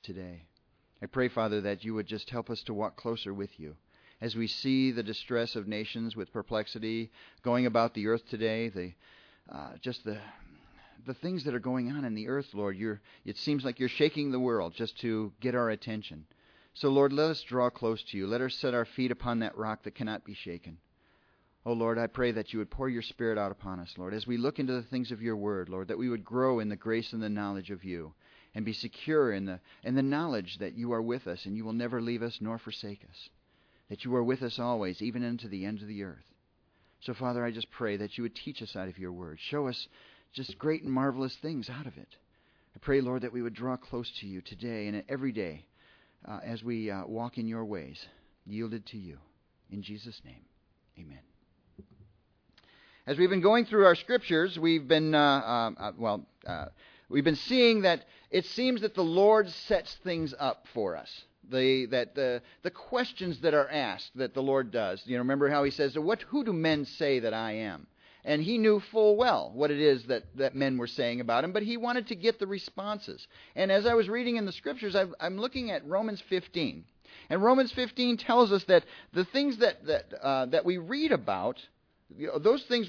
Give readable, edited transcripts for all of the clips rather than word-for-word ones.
today. I pray, Father, that you would just help us to walk closer with you. As we see the distress of nations with perplexity going about the earth today, the things that are going on in the earth, Lord, it seems like you're shaking the world just to get our attention. So, Lord, let us draw close to you. Let us set our feet upon that rock that cannot be shaken. Oh, Lord, I pray that you would pour your Spirit out upon us, Lord, as we look into the things of your word, Lord, that we would grow in the grace and the knowledge of you and be secure in the knowledge that you are with us and you will never leave us nor forsake us, that you are with us always, even unto the end of the earth. So, Father, I just pray that you would teach us out of your word. Show us just great and marvelous things out of it. I pray, Lord, that we would draw close to you today and every day as we walk in your ways, yielded to you. In Jesus' name, amen. As we've been going through our scriptures, we've been seeing that it seems that the Lord sets things up for us. The questions that are asked that the Lord does. You know, remember how he says, who do men say that I am? And he knew full well what it is that men were saying about him, but he wanted to get the responses. And as I was reading in the scriptures, I'm looking at Romans 15. And Romans 15 tells us that the things that we read about, those things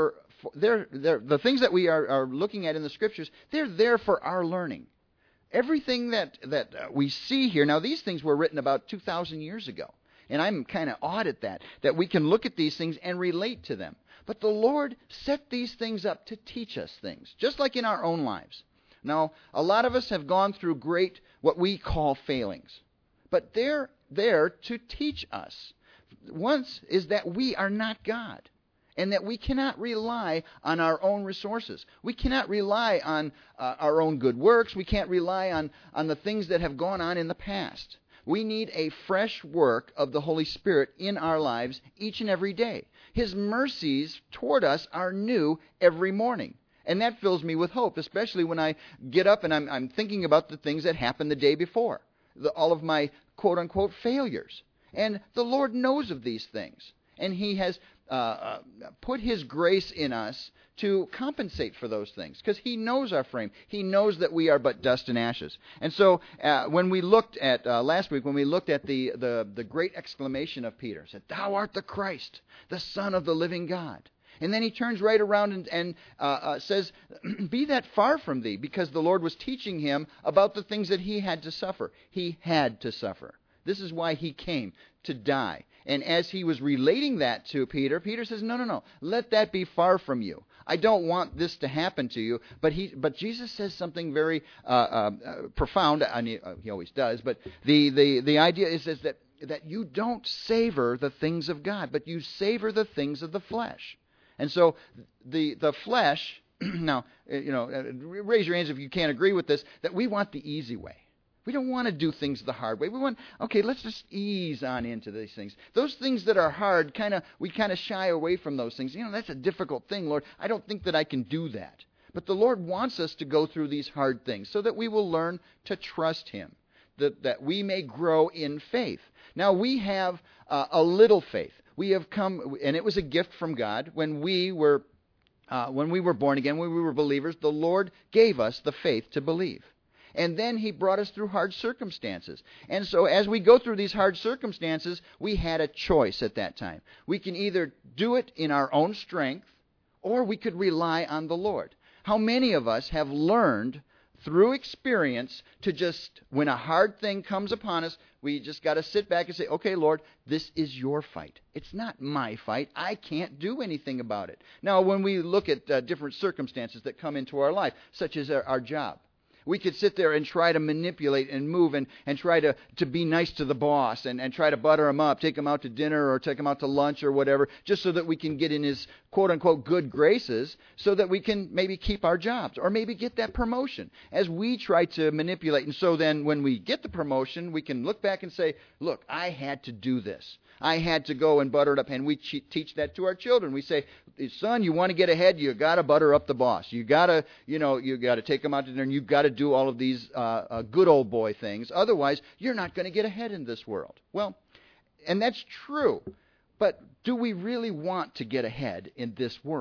the things that we are looking at in the scriptures, they're there for our learning. Everything that we see here, now these things were written about 2,000 years ago. And I'm kind of awed at that we can look at these things and relate to them. But the Lord set these things up to teach us things, just like in our own lives. Now, a lot of us have gone through great, what we call failings. But they're there to teach us. Once is that we are not God. And that we cannot rely on our own resources. We cannot rely on our own good works. We can't rely on the things that have gone on in the past. We need a fresh work of the Holy Spirit in our lives each and every day. His mercies toward us are new every morning. And that fills me with hope, especially when I get up and I'm thinking about the things that happened the day before. All of my quote-unquote failures. And the Lord knows of these things. And He has put His grace in us to compensate for those things, because He knows our frame. He knows that we are but dust and ashes. And so when we looked at, last week, when we looked at the great exclamation of Peter, said, "Thou art the Christ, the Son of the living God." And then he turns right around and says, "Be that far from thee," because the Lord was teaching him about the things that he had to suffer. He had to suffer. This is why he came, to die. And as he was relating that to Peter, Peter says, no, let that be far from you. I don't want this to happen to you. But Jesus says something very profound, and he always does, but the idea is that you don't savor the things of God, but you savor the things of the flesh. And so the flesh, now, raise your hands if you can't agree with this, that we want the easy way. We don't want to do things the hard way. We want, let's just ease on into these things. Those things that are hard, we kind of shy away from those things. That's a difficult thing, Lord. I don't think that I can do that. But the Lord wants us to go through these hard things so that we will learn to trust Him, that we may grow in faith. Now, we have a little faith. We have come, and it was a gift from God when we were born again, when we were believers. The Lord gave us the faith to believe. And then He brought us through hard circumstances. And so as we go through these hard circumstances, we had a choice at that time. We can either do it in our own strength, or we could rely on the Lord. How many of us have learned through experience to just, when a hard thing comes upon us, we just got to sit back and say, "Okay, Lord, this is your fight. It's not my fight. I can't do anything about it." Now, when we look at different circumstances that come into our life, such as our job, we could sit there and try to manipulate and move and try to be nice to the boss and try to butter him up, take him out to dinner or take him out to lunch or whatever, just so that we can get in his quote-unquote good graces so that we can maybe keep our jobs or maybe get that promotion as we try to manipulate. And so then when we get the promotion, we can look back and say, "Look, I had to do this. I had to go and butter it up." And we teach that to our children. We say, "Son, you want to get ahead, you got to butter up the boss. You got to, you got to take him out to dinner, and you've got to do all of these good old boy things. Otherwise, you're not going to get ahead in this world." Well, and that's true. But do we really want to get ahead in this world?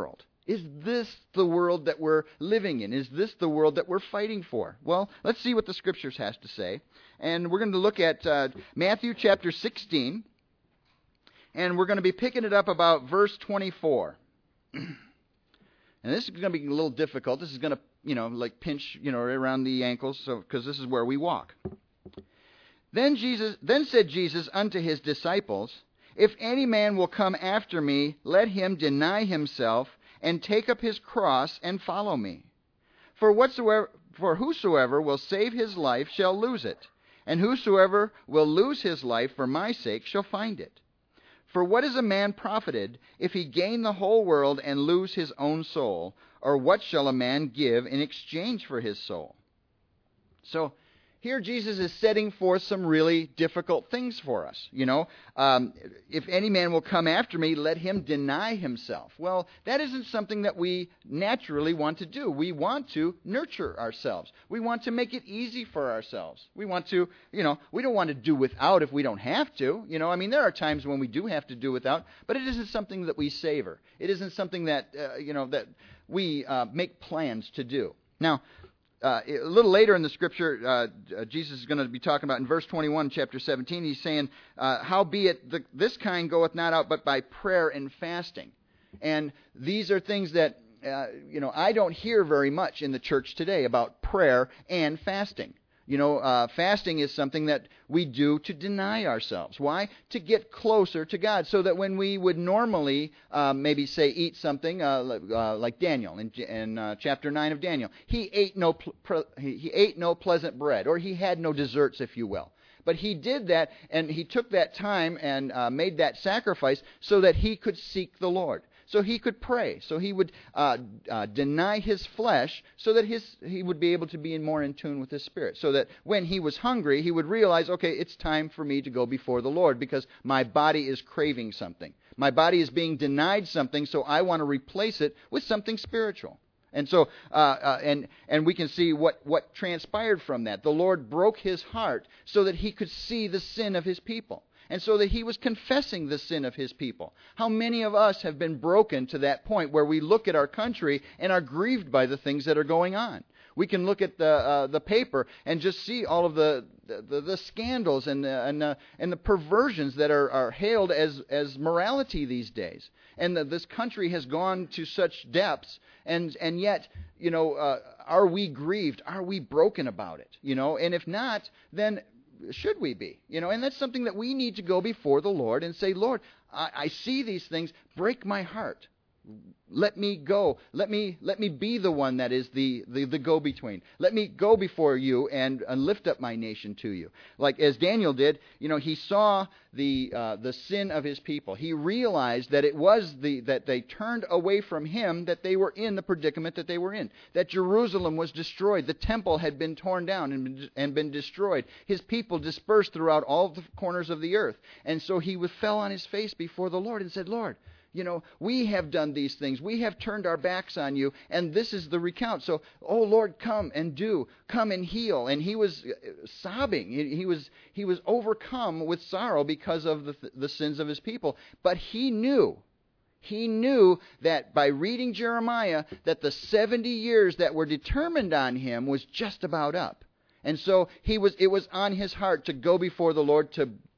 Is this the world that we're living in? Is this the world that we're fighting for? Well, let's see what the Scriptures has to say. And we're going to look at Matthew chapter 16, and we're going to be picking it up about verse 24. And this is going to be a little difficult. This is going to, like pinch, around the ankles, because this is where we walk. Then said Jesus unto his disciples, If any man will come after me, let him deny himself, and take up his cross, and follow me. For whosoever will save his life shall lose it, and whosoever will lose his life for my sake shall find it. For what is a man profited, if he gain the whole world and lose his own soul? Or what shall a man give in exchange for his soul? So, here Jesus is setting forth some really difficult things for us. If any man will come after me, let him deny himself. Well, that isn't something that we naturally want to do. We want to nurture ourselves. We want to make it easy for ourselves. We want to, we don't want to do without if we don't have to. There are times when we do have to do without, but it isn't something that we savor. It isn't something that, that we make plans to do. Now, a little later in the Scripture, Jesus is going to be talking about in verse 21, chapter 17, he's saying, Howbeit this kind goeth not out but by prayer and fasting. And these are things that, I don't hear very much in the church today about prayer and fasting. Fasting is something that we do to deny ourselves. Why? To get closer to God, so that when we would normally maybe say eat something like Daniel in chapter 9 of Daniel, he ate no pleasant bread, or he had no desserts, if you will. But he did that, and he took that time and made that sacrifice so that he could seek the Lord. So he could pray. So he would deny his flesh so that he would be able to be more in tune with his spirit. So that when he was hungry, he would realize, okay, it's time for me to go before the Lord because my body is craving something. My body is being denied something, so I want to replace it with something spiritual. And so, and we can see what transpired from that. The Lord broke his heart so that he could see the sin of his people. And so that he was confessing the sin of his people. How many of us have been broken to that point where we look at our country and are grieved by the things that are going on? We can look at the paper and just see all of the scandals and the perversions that are hailed as morality these days. And this country has gone to such depths, and yet, are we grieved? Are we broken about it? And if not, then should we be? And that's something that we need to go before the Lord and say, Lord, I see these things. Break my heart. Let me go. Let me be the one that is the go-between. Let me go before you and lift up my nation to you. Like as Daniel did, he saw the sin of his people. He realized that it was that they turned away from him, that they were in the predicament that they were in. That Jerusalem was destroyed. The temple had been torn down and been destroyed. His people dispersed throughout all the corners of the earth. And so he fell on his face before the Lord and said, Lord, we have done these things. We have turned our backs on you, and this is the recount. So, oh Lord, come and heal. And he was sobbing. He was overcome with sorrow because of the sins of his people. But he knew that by reading Jeremiah, that the 70 years that were determined on him was just about up. And so it was on his heart to go before the Lord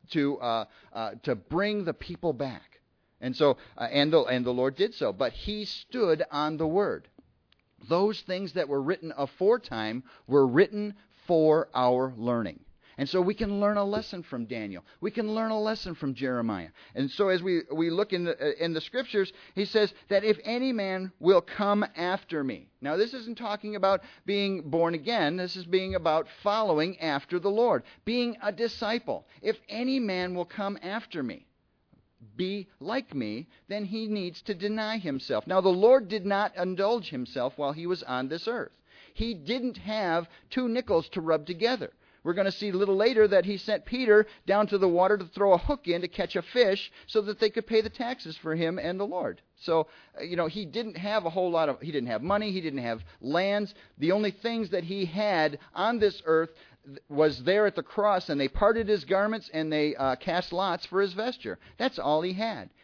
to bring the people back. And so, and the Lord did so. But he stood on the word. Those things that were written aforetime were written for our learning. And so we can learn a lesson from Daniel. We can learn a lesson from Jeremiah. And so as we look in the Scriptures, he says that if any man will come after me. Now this isn't talking about being born again. This is being about following after the Lord. Being a disciple. If any man will come after me, be like me, then he needs to deny himself. Now, the Lord did not indulge himself while he was on this earth. He didn't have 2 nickels to rub together. We're going to see a little later that he sent Peter down to the water to throw a hook in to catch a fish so that they could pay the taxes for him and the Lord. So, he didn't have he didn't have money, he didn't have lands. The only things that he had on this earth was there at the cross, and they parted his garments and they cast lots for his vesture. That's all he had.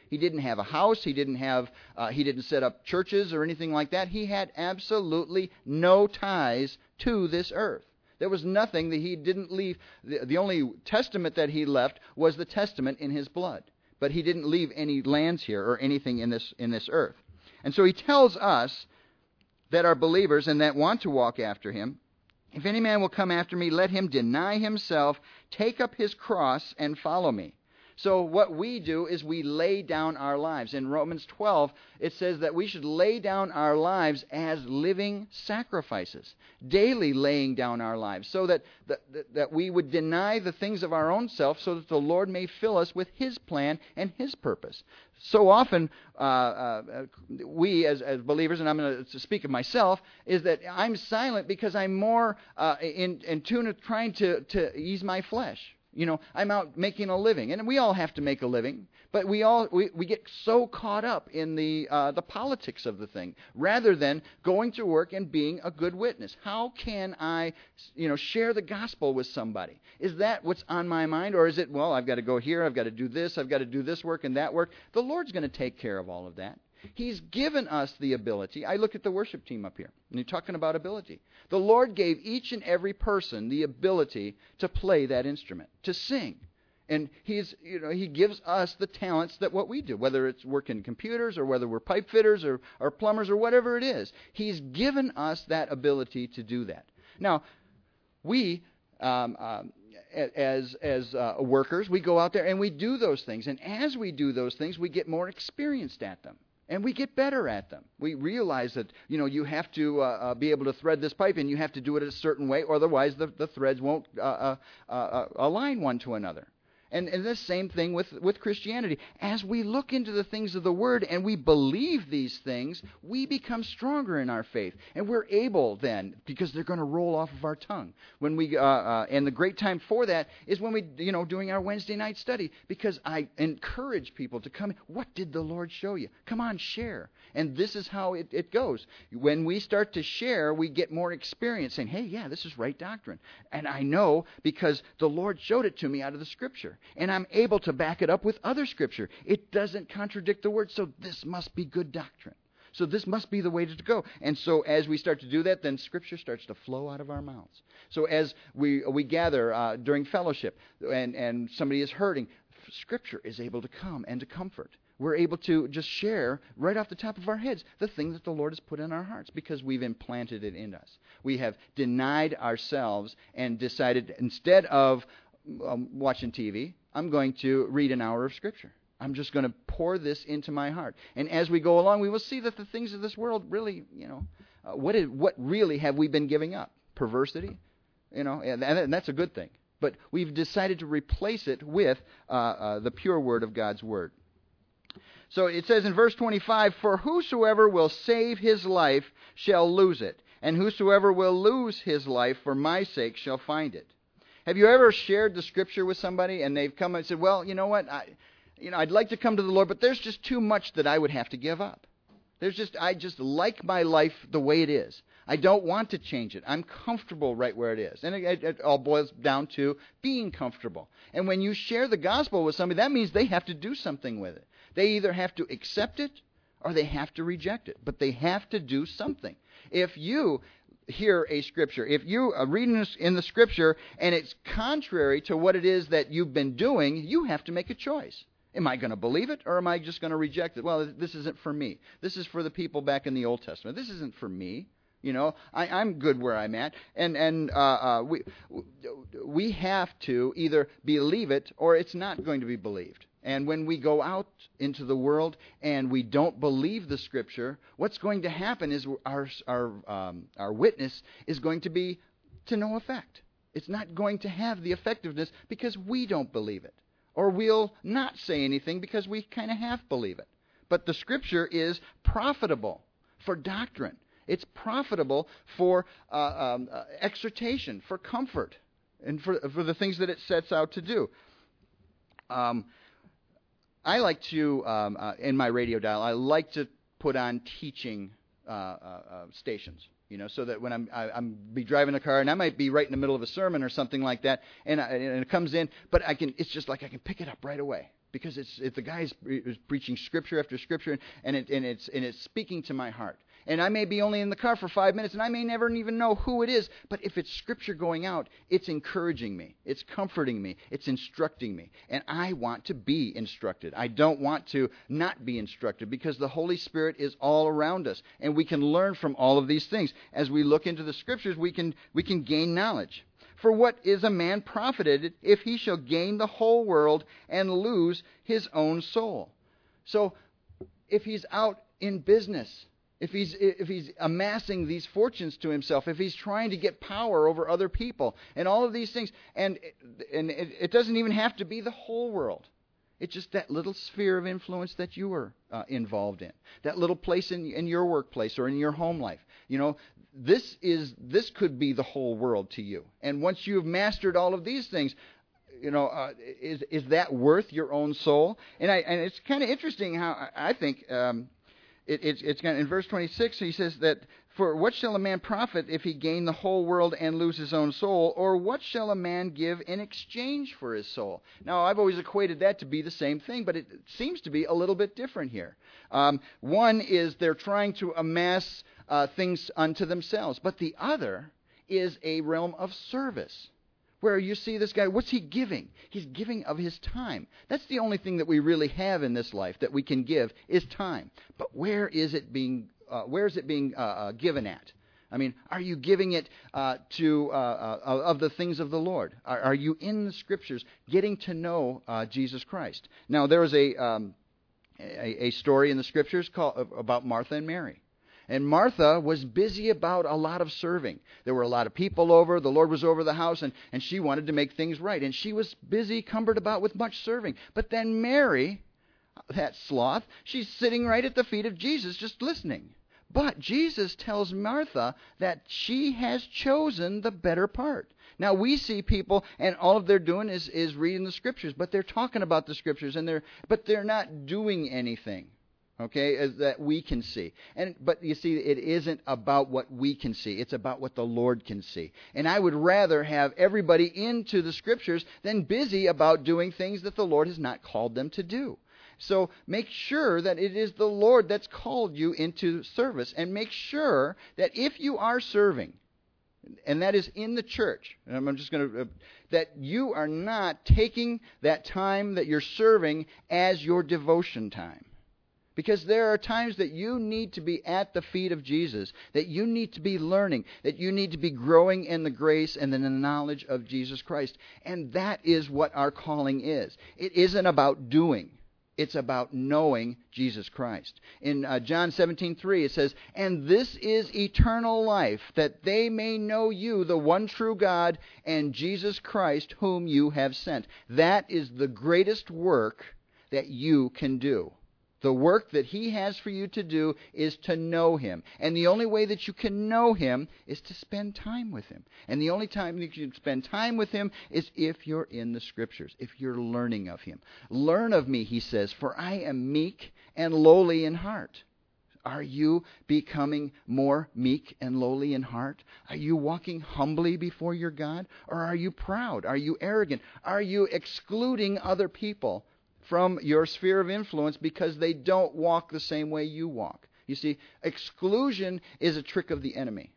He didn't have a house. He didn't set up churches or anything like that. He had absolutely no ties to this earth. There was nothing that he didn't leave. The only testament that he left was the testament in his blood. But he didn't leave any lands here or anything in this earth. And so he tells us that are believers and that want to walk after him, if any man will come after me, let him deny himself, take up his cross, and follow me. So what we do is we lay down our lives. In Romans 12, it says that we should lay down our lives as living sacrifices, daily laying down our lives, so that we would deny the things of our own self so that the Lord may fill us with His plan and His purpose. So often, we as believers, and I'm going to speak of myself, is that I'm silent because I'm more in tune with trying to ease my flesh. I'm out making a living, and we all have to make a living, but we get so caught up in the politics of the thing, rather than going to work and being a good witness. How can I, share the gospel with somebody? Is that what's on my mind, or is it, well, I've got to go here, I've got to do this work and that work? The Lord's going to take care of all of that. He's given us the ability. I look at the worship team up here, and you're talking about ability. The Lord gave each and every person the ability to play that instrument, to sing. And He gives us the talents that what we do, whether it's working computers or whether we're pipe fitters or plumbers or whatever it is. He's given us that ability to do that. Now, we, as workers, we go out there and we do those things. And as we do those things, we get more experienced at them. And we get better at them. We realize that, you have to be able to thread this pipe, and you have to do it a certain way, or otherwise the threads won't align one to another. And the same thing with Christianity. As we look into the things of the Word and we believe these things, we become stronger in our faith. And we're able then, because they're going to roll off of our tongue. When we and the great time for that is when we, doing our Wednesday night study. Because I encourage people to come. What did the Lord show you? Come on, share. And this is how it goes. When we start to share, we get more experience saying, hey, yeah, this is right doctrine. And I know because the Lord showed it to me out of the Scripture. And I'm able to back it up with other Scripture. It doesn't contradict the Word, so this must be good doctrine. So this must be the way to go. And so as we start to do that, then Scripture starts to flow out of our mouths. So as we gather during fellowship and somebody is hurting, Scripture is able to come and to comfort. We're able to just share right off the top of our heads the thing that the Lord has put in our hearts because we've implanted it in us. We have denied ourselves and decided instead of watching TV, I'm going to read an hour of Scripture. I'm just going to pour this into my heart. And as we go along, we will see that the things of this world really, what really have we been giving up? Perversity? And that's a good thing. But we've decided to replace it with the pure word of God's Word. So it says in verse 25, for whosoever will save his life shall lose it, and whosoever will lose his life for my sake shall find it. Have you ever shared the Scripture with somebody and they've come and said, well, you know what, I'd like to come to the Lord, but there's just too much that I would have to give up. I just like my life the way it is. I don't want to change it. I'm comfortable right where it is. And it all boils down to being comfortable. And when you share the gospel with somebody, that means they have to do something with it. They either have to accept it or they have to reject it. But they have to do something. If you hear a Scripture, if you are reading in the Scripture and it's contrary to what it is that you've been doing, you have to make a choice. Am I going to believe it or am I just going to reject it? Well, this isn't for me. This is for the people back in the Old Testament. This isn't for me. I'm good where I'm at. And we have to either believe it or it's not going to be believed. And when we go out into the world and we don't believe the Scripture, what's going to happen is our witness is going to be to no effect. It's not going to have the effectiveness because we don't believe it. Or we'll not say anything because we kind of half believe it. But the Scripture is profitable for doctrine. It's profitable for exhortation, for comfort, and for the things that it sets out to do. I like to, in my radio dial, I like to put on teaching stations, so that when I'm be driving a car and I might be right in the middle of a sermon or something like that, and it comes in, but it's just like I can pick it up right away. because the guy is preaching Scripture after Scripture, and it's speaking to my heart. And I may be only in the car for 5 minutes, and I may never even know who it is. But if it's Scripture going out, it's encouraging me. It's comforting me. It's instructing me. And I want to be instructed. I don't want to not be instructed, because the Holy Spirit is all around us. And we can learn from all of these things. As we look into the Scriptures, we can gain knowledge. For what is a man profited if he shall gain the whole world and lose his own soul? So if he's out in business, if he's amassing these fortunes to himself, if he's trying to get power over other people, and all of these things, and it doesn't even have to be the whole world. It's just that little sphere of influence that you are involved in, that little place in your workplace or in your home life. This could be the whole world to you. And once you've mastered all of these things, is that worth your own soul? And it's kind of interesting how I think. It's in verse 26, he says that, for what shall a man profit if he gain the whole world and lose his own soul? Or what shall a man give in exchange for his soul? Now, I've always equated that to be the same thing, but it seems to be a little bit different here. One is they're trying to amass things unto themselves, but the other is a realm of service, where you see this guy, what's he giving? He's giving of his time. That's the only thing that we really have in this life that we can give, is time. But where is it being given at? I mean, are you giving it of the things of the Lord? Are you in the Scriptures getting to know Jesus Christ? Now, there was a story in the Scriptures about Martha and Mary. And Martha was busy about a lot of serving. There were a lot of people over. The Lord was over the house, and she wanted to make things right. And she was busy, cumbered about with much serving. But then Mary, that sloth, she's sitting right at the feet of Jesus just listening. But Jesus tells Martha that she has chosen the better part. Now, we see people, and all of they're doing is reading the Scriptures. But they're talking about the Scriptures, but they're not doing anything. Okay, as that we can see. But you see, it isn't about what we can see. It's about what the Lord can see. And I would rather have everybody into the Scriptures than busy about doing things that the Lord has not called them to do. So make sure that it is the Lord that's called you into service, and make sure that if you are serving, and that is in the church, and I'm just going to, that you are not taking that time that you're serving as your devotion time. Because there are times that you need to be at the feet of Jesus, that you need to be learning, that you need to be growing in the grace and in the knowledge of Jesus Christ. And that is what our calling is. It isn't about doing. It's about knowing Jesus Christ. In John 17:3, it says, "And this is eternal life, that they may know you, the one true God, and Jesus Christ, whom you have sent." That is the greatest work that you can do. The work that He has for you to do is to know Him. And the only way that you can know Him is to spend time with Him. And the only time that you can spend time with Him is if you're in the Scriptures, if you're learning of Him. "Learn of me," He says, "for I am meek and lowly in heart." Are you becoming more meek and lowly in heart? Are you walking humbly before your God? Or are you proud? Are you arrogant? Are you excluding other people from your sphere of influence because they don't walk the same way you walk? You see, exclusion is a trick of the enemy.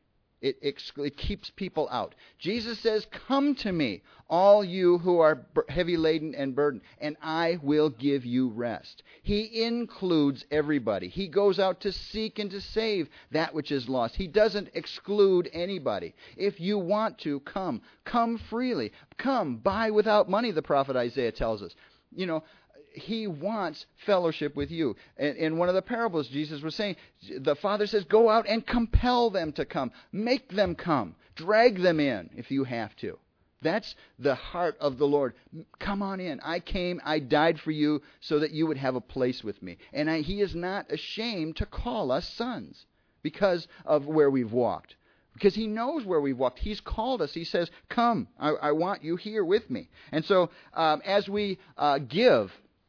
It keeps people out. Jesus says, "Come to me, all you who are heavy laden and burdened, and I will give you rest." He includes everybody. He goes out to seek and to save that which is lost. He doesn't exclude anybody. If you want to, come freely. Come, buy without money, the prophet Isaiah tells us. He wants fellowship with you. In one of the parables, Jesus was saying, the Father says, go out and compel them to come. Make them come. Drag them in if you have to. That's the heart of the Lord. Come on in. I came, I died for you so that you would have a place with me. And He is not ashamed to call us sons because of where we've walked. Because He knows where we've walked. He's called us. He says, come, I want you here with me. And so as we give,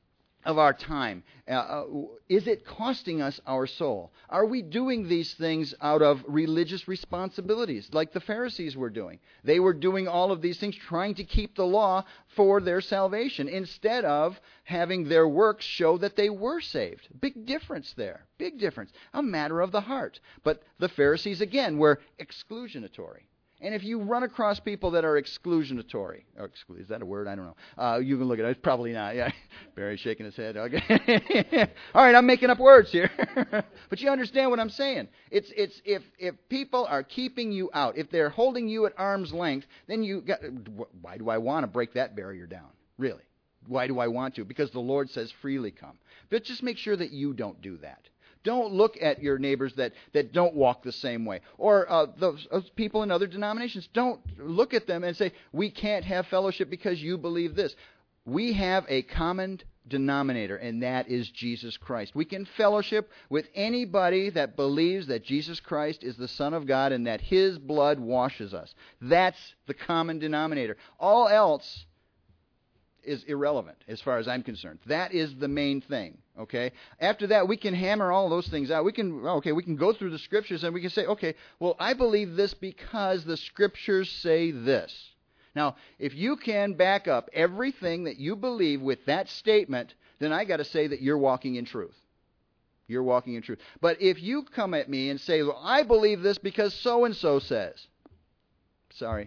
of our time? Is it costing us our soul? Are we doing these things out of religious responsibilities like the Pharisees were doing? They were doing all of these things trying to keep the law for their salvation instead of having their works show that they were saved. Big difference there. Big difference. A matter of the heart. But the Pharisees, again, were exclusionatory. And if you run across people that are exclusionatory, or is that a word? I don't know. You can look at it. It's probably not. Yeah, Barry's shaking his head. Okay. All right, I'm making up words here. But you understand what I'm saying. It's if people are keeping you out, if they're holding you at arm's length, then why do I want to break that barrier down? Really? Why do I want to? Because the Lord says freely come. But just make sure that you don't do that. Don't look at your neighbors that don't walk the same way. Or those people in other denominations. Don't look at them and say, we can't have fellowship because you believe this. We have a common denominator, and that is Jesus Christ. We can fellowship with anybody that believes that Jesus Christ is the Son of God and that His blood washes us. That's the common denominator. All else is irrelevant as far as I'm concerned. That is the main thing. Okay? After that, we can hammer all those things out. We can go through the Scriptures and we can say, okay, well, I believe this because the Scriptures say this. Now, if you can back up everything that you believe with that statement, then I got to say that you're walking in truth. You're walking in truth. But if you come at me and say, well, I believe this because so-and-so says, sorry,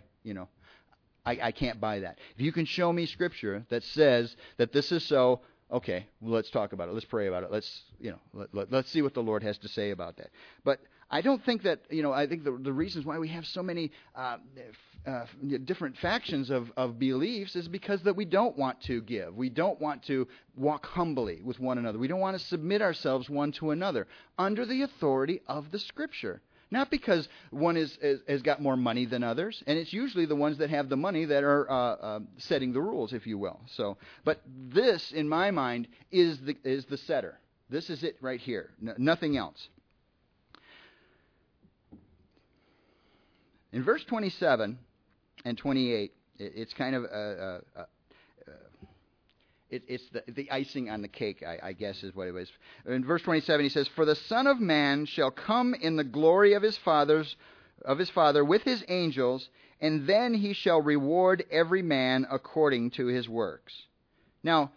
I can't buy that. If you can show me Scripture that says that this is so, okay, well, let's talk about it. Let's pray about it. Let's see what the Lord has to say about that. But I don't think that, I think the reasons why we have so many different factions of beliefs is because that we don't want to give. We don't want to walk humbly with one another. We don't want to submit ourselves one to another under the authority of the Scripture. Not because one has got more money than others, and it's usually the ones that have the money that are setting the rules, if you will. But this, in my mind, is the setter. This is it right here. Nothing else. In verse 27 and 28, it's kind of it's the icing on the cake, I guess is what it was. In verse 27, he says, "For the Son of Man shall come in the glory of his Father with his angels, and then he shall reward every man according to his works." Now,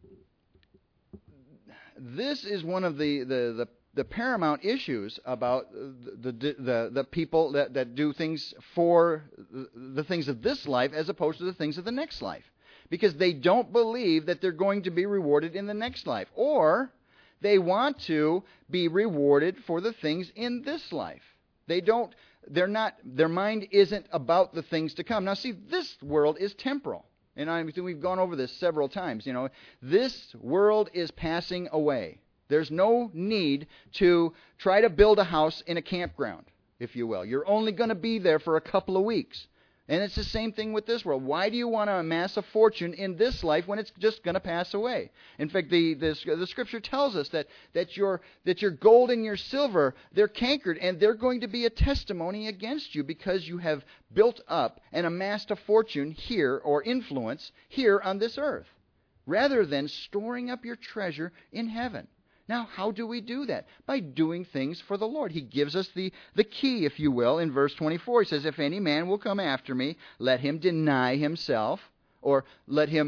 this is one of the paramount issues about the people that do things for the things of this life as opposed to the things of the next life. Because they don't believe that they're going to be rewarded in the next life. Or they want to be rewarded for the things in this life. Their mind isn't about the things to come. Now see, this world is temporal. And we've gone over this several times. This world is passing away. There's no need to try to build a house in a campground, if you will. You're only going to be there for a couple of weeks. And it's the same thing with this world. Why do you want to amass a fortune in this life when it's just going to pass away? In fact, the Scripture tells us that your gold and your silver, they're cankered, and they're going to be a testimony against you because you have built up and amassed a fortune here, or influence here on this earth, rather than storing up your treasure in heaven. Now, how do we do that? By doing things for the Lord. He gives us the key, if you will, in verse 24. He says, "If any man will come after me, let him deny himself," or let him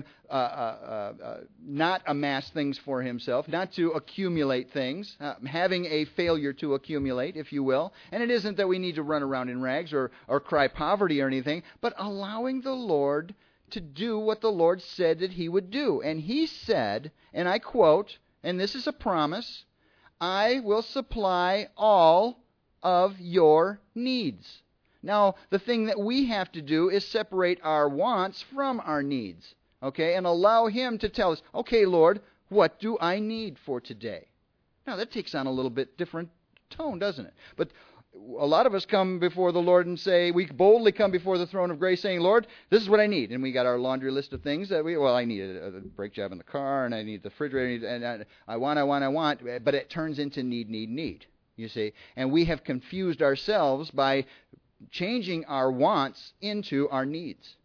not amass things for himself, not to accumulate things, having a failure to accumulate, if you will. And it isn't that we need to run around in rags or cry poverty or anything, but allowing the Lord to do what the Lord said that He would do. And He said, and I quote, and this is a promise, "I will supply all of your needs." Now, the thing that we have to do is separate our wants from our needs, okay, and allow Him to tell us, "Okay, Lord, what do I need for today?" Now, that takes on a little bit different tone, doesn't it? But a lot of us come before the Lord and say, we boldly come before the throne of grace saying, "Lord, this is what I need." And we got our laundry list of things that I need a brake job in the car, and I need the refrigerator, and I want, but it turns into need, you see. And we have confused ourselves by changing our wants into our needs.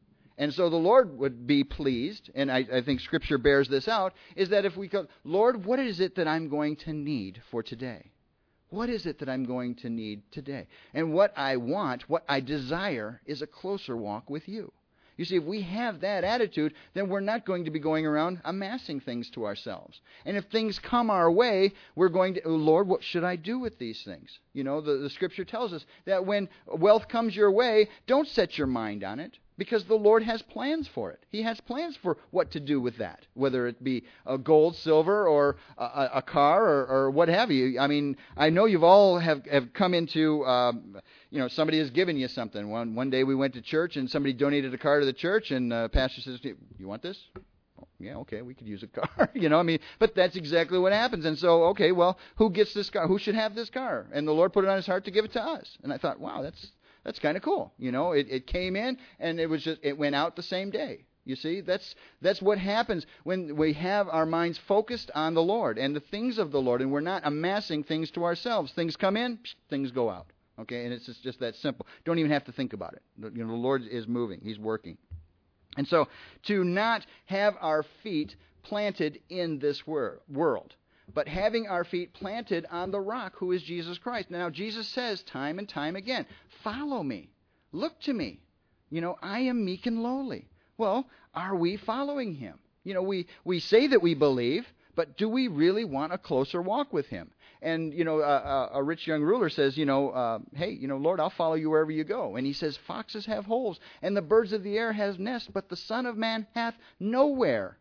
And so the Lord would be pleased, and I think Scripture bears this out, is that if we go, Lord, what is it that I'm going to need for today? What is it that I'm going to need today? And what I want, what I desire, is a closer walk with you. You see, if we have that attitude, then we're not going to be going around amassing things to ourselves. And if things come our way, we're going to, oh, Lord, what should I do with these things? You know, the Scripture tells us that when wealth comes your way, don't set your mind on it, because the Lord has plans for it. He has plans for what to do with that, whether it be gold, silver, or a car, or what have you. I mean, I know you've all have come into, somebody has given you something. One day we went to church, and somebody donated a car to the church, and the pastor says, you want this? Yeah, okay, we could use a car. But that's exactly what happens. And so, okay, well, who gets this car? Who should have this car? And the Lord put it on his heart to give it to us. And I thought, wow, that's kind of cool. It came in, and it went out the same day. You see, that's what happens when we have our minds focused on the Lord and the things of the Lord, and we're not amassing things to ourselves. Things come in, things go out. Okay, and it's just that simple. Don't even have to think about it. The Lord is moving. He's working. And so, to not have our feet planted in this world, but having our feet planted on the rock, who is Jesus Christ. Now, Jesus says time and time again, follow me. Look to me. I am meek and lowly. Well, are we following him? We say that we believe, but do we really want a closer walk with him? And, a rich young ruler says, hey, Lord, I'll follow you wherever you go. And he says, foxes have holes, and the birds of the air have nests, but the Son of Man hath nowhere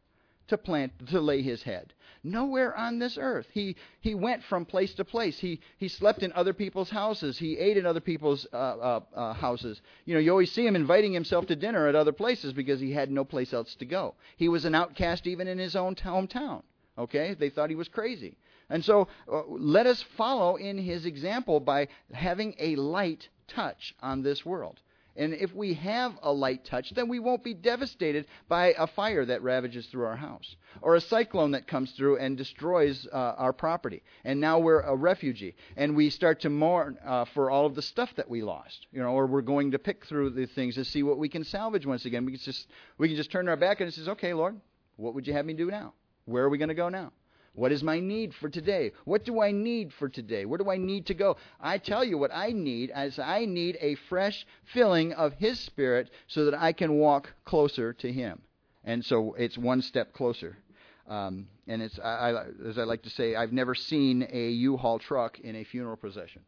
to lay his head. Nowhere on this earth. He went from place to place. He slept in other people's houses. He ate in other people's houses. You always see him inviting himself to dinner at other places because he had no place else to go. He was an outcast even in his own hometown. Okay? They thought he was crazy. And so let us follow in his example by having a light touch on this world. And if we have a light touch, then we won't be devastated by a fire that ravages through our house, or a cyclone that comes through and destroys our property. And now we're a refugee, and we start to mourn for all of the stuff that we lost, or we're going to pick through the things to see what we can salvage once again. We can just turn our back and it says, okay, Lord, what would you have me do now? Where are we going to go now? What is my need for today? What do I need for today? Where do I need to go? I tell you what I need is I need a fresh filling of his Spirit so that I can walk closer to him. And so it's one step closer. And as I like to say, I've never seen a U-Haul truck in a funeral procession.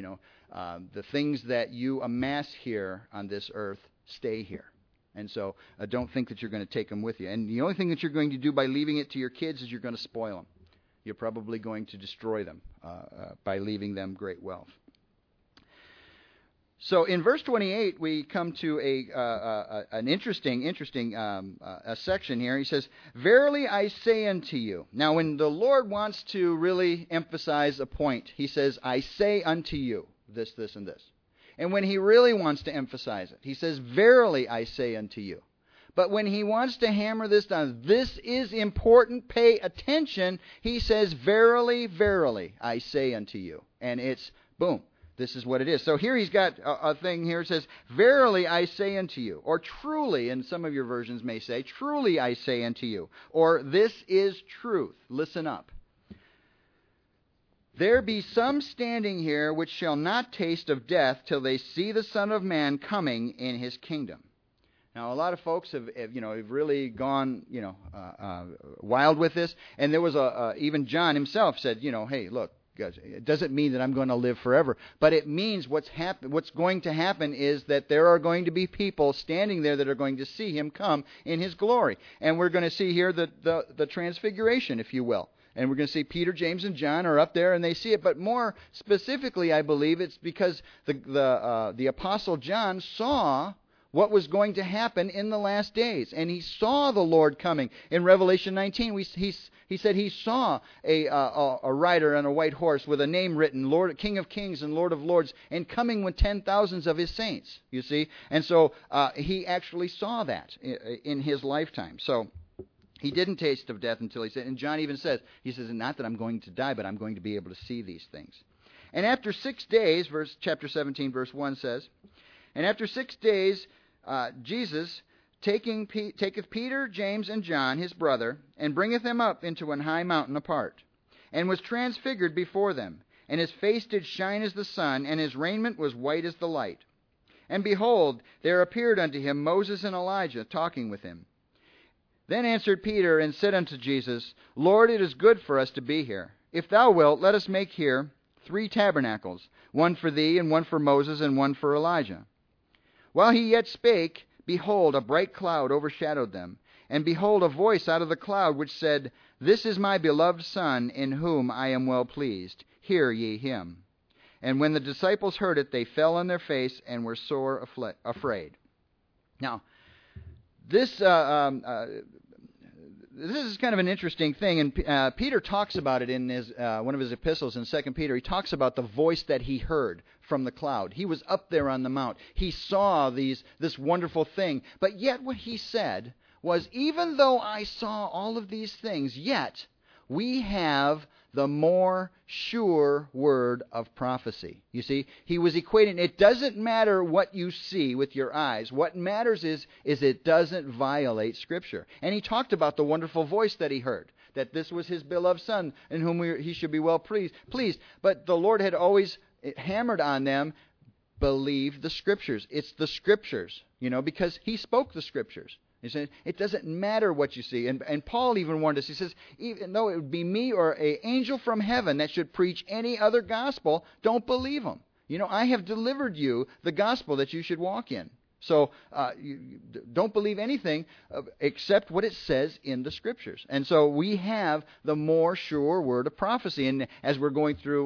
The things that you amass here on this earth stay here. And so don't think that you're going to take them with you. And the only thing that you're going to do by leaving it to your kids is you're going to spoil them. You're probably going to destroy them by leaving them great wealth. So in verse 28, we come to an interesting section here. He says, "Verily I say unto you." Now, when the Lord wants to really emphasize a point, he says, "I say unto you this, this, and this." And when he really wants to emphasize it, he says, "Verily I say unto you." But when he wants to hammer this down, this is important, pay attention, he says, "Verily, verily I say unto you." And it's, boom, this is what it is. So here he's got a thing here. It says, "Verily I say unto you," or "truly," and some of your versions may say, "Truly I say unto you," or "This is truth." Listen up. "There be some standing here which shall not taste of death till they see the Son of Man coming in his kingdom." Now, a lot of folks have really gone, wild with this. And there was even John himself said, hey, look, guys, it doesn't mean that I'm going to live forever. But it means what's going to happen is that there are going to be people standing there that are going to see him come in his glory. And we're going to see here the transfiguration, if you will. And we're going to see Peter, James, and John are up there, and they see it. But more specifically, I believe it's because the Apostle John saw what was going to happen in the last days. And he saw the Lord coming. In Revelation 19, he said he saw a rider on a white horse with a name written, Lord, King of Kings and Lord of Lords, and coming with 10,000s of his saints, you see. And so he actually saw that in his lifetime. So he didn't taste of death until he said, and John even says, he says, "Not that I'm going to die, but I'm going to be able to see these things." And after 6 days, chapter 17, verse 1 says, "And after 6 days, Jesus taketh Peter, James, and John, his brother, and bringeth them up into an high mountain apart, and was transfigured before them. And his face did shine as the sun, and his raiment was white as the light. And behold, there appeared unto him Moses and Elijah, talking with him. Then answered Peter, and said unto Jesus, Lord, it is good for us to be here. If thou wilt, let us make here 3 tabernacles, one for thee, and one for Moses, and one for Elijah. While he yet spake, behold, a bright cloud overshadowed them. And behold, a voice out of the cloud, which said, This is my beloved Son, in whom I am well pleased. Hear ye him. And when the disciples heard it, they fell on their face and were sore afraid. Now, this is kind of an interesting thing, and Peter talks about it in his one of his epistles in 2 Peter. He talks about the voice that he heard from the cloud. He was up there on the mount. He saw this wonderful thing. But yet what he said was, even though I saw all of these things, yet we have the more sure word of prophecy. You see, he was equating, it doesn't matter what you see with your eyes. What matters is it doesn't violate Scripture. And he talked about the wonderful voice that he heard, that this was his beloved Son, in whom he should be well pleased. But the Lord had always hammered on them, believe the Scriptures. It's the Scriptures, because he spoke the Scriptures. He said, it doesn't matter what you see. And Paul even warned us. He says, even though it would be me or an angel from heaven that should preach any other gospel, don't believe him. I have delivered you the gospel that you should walk in. So you don't believe anything except what it says in the Scriptures. And so we have the more sure word of prophecy. And as we're going through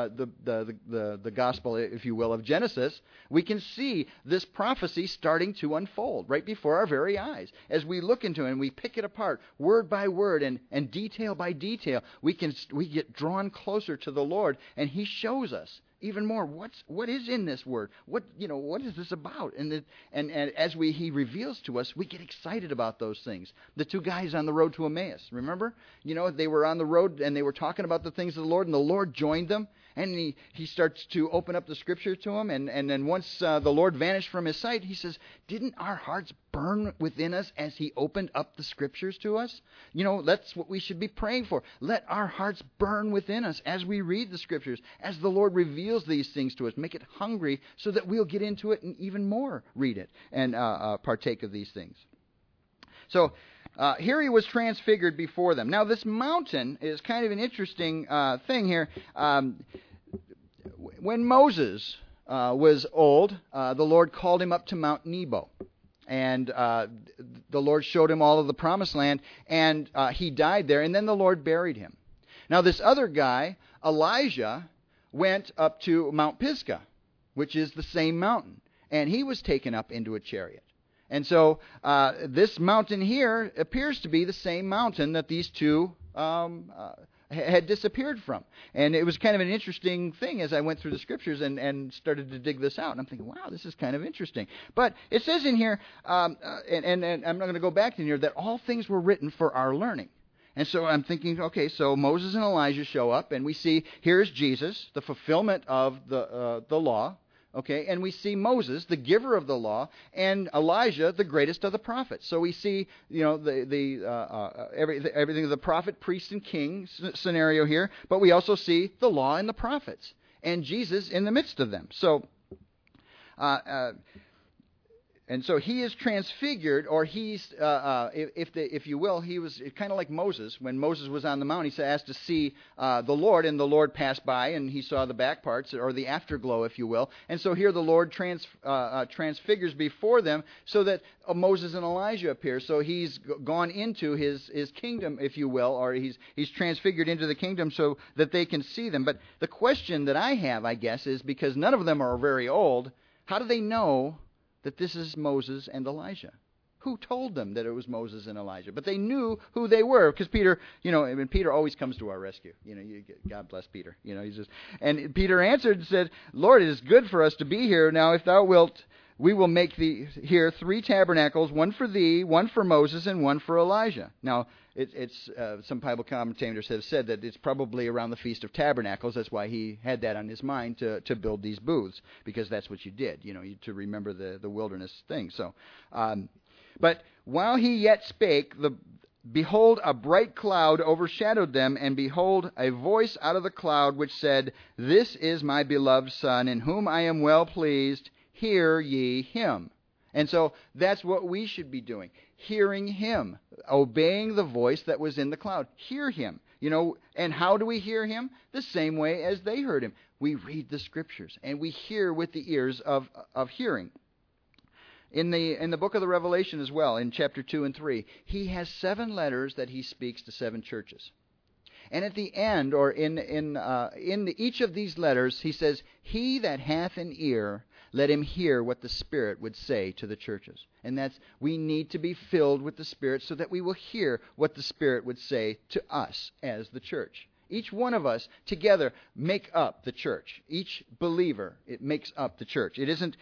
the gospel, if you will, of Genesis, we can see this prophecy starting to unfold right before our very eyes. As we look into it and we pick it apart word by word and detail by detail, we get drawn closer to the Lord, and He shows us even more, what is in this word? What is this about? And as He reveals to us, we get excited about those things. The 2 guys on the road to Emmaus, remember? They were on the road and they were talking about the things of the Lord, and the Lord joined them. And he starts to open up the Scripture to them. And then once the Lord vanished from his sight, he says, didn't our hearts burn within us as He opened up the Scriptures to us? That's what we should be praying for. Let our hearts burn within us as we read the Scriptures, as the Lord reveals these things to us. Make it hungry so that we'll get into it and even more read it and partake of these things. So here He was transfigured before them. Now this mountain is kind of an interesting thing here. When Moses was old, the Lord called him up to Mount Nebo. And the Lord showed him all of the promised land, and he died there, and then the Lord buried him. Now this other guy, Elijah, went up to Mount Pisgah, which is the same mountain, and he was taken up into a chariot. And so this mountain here appears to be the same mountain that these two had disappeared from. And it was kind of an interesting thing as I went through the Scriptures and started to dig this out. And I'm thinking, wow, this is kind of interesting. But it says in here, and I'm not going to go back in here, that all things were written for our learning. And so I'm thinking, okay, so Moses and Elijah show up, and we see here's Jesus, the fulfillment of the law. Okay, and we see Moses, the giver of the law, and Elijah, the greatest of the prophets. So we see, everything of the prophet, priest, and king scenario here, but we also see the law and the prophets, and Jesus in the midst of them. So, and so He is transfigured, or He's, if you will, He was kind of like Moses. When Moses was on the mount, He asked to see the Lord, and the Lord passed by, and He saw the back parts, or the afterglow, if you will. And so here the Lord transfigures before them, so that Moses and Elijah appear. So He's gone into His kingdom, if you will, or He's transfigured into the kingdom so that they can see them. But the question that I have, I guess, is because none of them are very old, how do they know that this is Moses and Elijah? Who told them that it was Moses and Elijah? But they knew who they were, because Peter, Peter always comes to our rescue. God bless Peter. And Peter answered and said, Lord, it is good for us to be here. Now, if thou wilt, we will make here 3 tabernacles, one for thee, one for Moses, and one for Elijah. Now, it's some Bible commentators have said that it's probably around the Feast of Tabernacles. That's why he had that on his mind to build these booths, because that's what you did, to remember the wilderness thing. So, But while he yet spake, behold, a bright cloud overshadowed them, and behold, a voice out of the cloud which said, This is my beloved Son, in whom I am well pleased. Hear ye him. And so that's what we should be doing. Hearing him. Obeying the voice that was in the cloud. Hear him. And how do we hear him? The same way as they heard him. We read the Scriptures, and we hear with the ears of hearing. In the book of the Revelation as well, in chapter 2 and 3, he has 7 letters that he speaks to 7 churches. And at the end, or in each of these letters, he says, He that hath an ear, let him hear what the Spirit would say to the churches. And we need to be filled with the Spirit so that we will hear what the Spirit would say to us as the church. Each one of us together make up the church. Each believer, it makes up the church. It isn't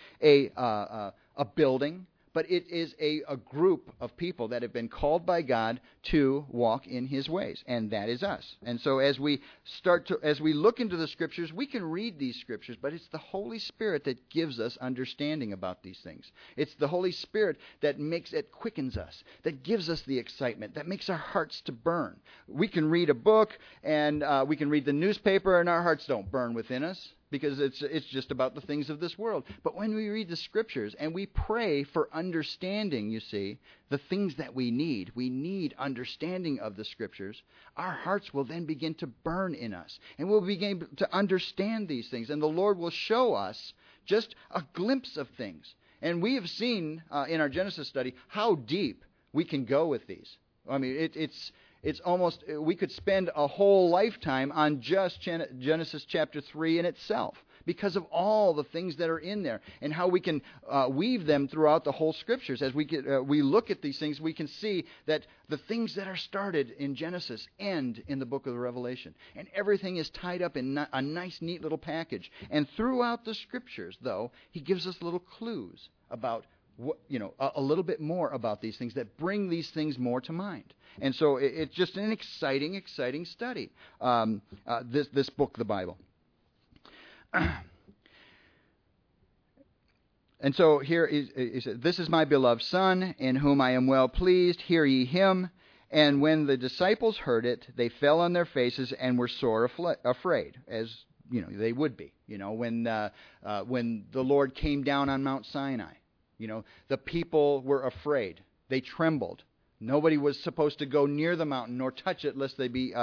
a building, but it is a group of people that have been called by God to walk in His ways, and that is us. And so as we look into the Scriptures, we can read these Scriptures, but it's the Holy Spirit that gives us understanding about these things. It's the Holy Spirit that quickens us, that gives us the excitement, that makes our hearts to burn. We can read a book, and we can read the newspaper, and our hearts don't burn within us, because it's just about the things of this world. But when we read the Scriptures and we pray for understanding, you see, the things that we need understanding of the Scriptures, our hearts will then begin to burn in us. And we'll begin to understand these things. And the Lord will show us just a glimpse of things. And we have seen in our Genesis study how deep we can go with these. I mean, it's almost, we could spend a whole lifetime on just Genesis chapter 3 in itself because of all the things that are in there and how we can weave them throughout the whole Scriptures. As we look at these things, we can see that the things that are started in Genesis end in the book of the Revelation. And everything is tied up in a nice, neat little package. And throughout the Scriptures, though, he gives us little clues about a little bit more about these things that bring these things more to mind. And so it's just an exciting study, this book, the Bible. And so here he says, This is my beloved Son, in whom I am well pleased. Hear ye him. And when the disciples heard it, they fell on their faces and were sore afraid, as they would be. When the Lord came down on Mount Sinai. The people were afraid. They trembled. Nobody was supposed to go near the mountain nor touch it, lest they be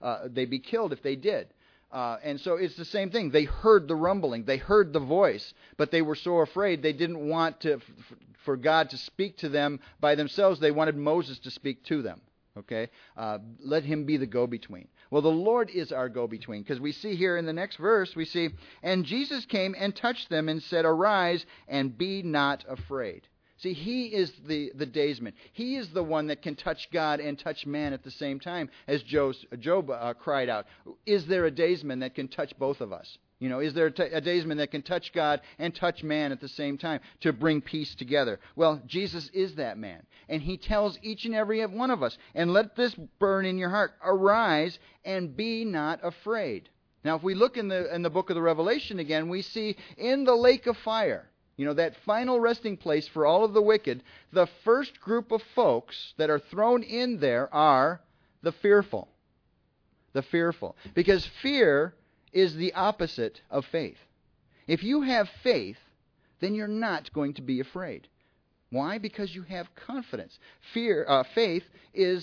killed if they did. And so it's the same thing. They heard the rumbling. They heard the voice, but they were so afraid they didn't want for God to speak to them by themselves. They wanted Moses to speak to them. Okay? Let him be the go-between. Well, the Lord is our go-between, because we see here in the next verse, we see, And Jesus came and touched them and said, Arise and be not afraid. See, he is the daysman. He is the one that can touch God and touch man at the same time, as Job cried out. Is there a daysman that can touch both of us? Is there a daysman that can touch God and touch man at the same time to bring peace together? Well, Jesus is that man. And he tells each and every one of us, and let this burn in your heart, arise and be not afraid. Now, if we look in the book of the Revelation again, we see in the lake of fire, that final resting place for all of the wicked, the first group of folks that are thrown in there are the fearful. The fearful. Because fear is the opposite of faith. If you have faith, then you're not going to be afraid. Why? Because you have confidence. Faith is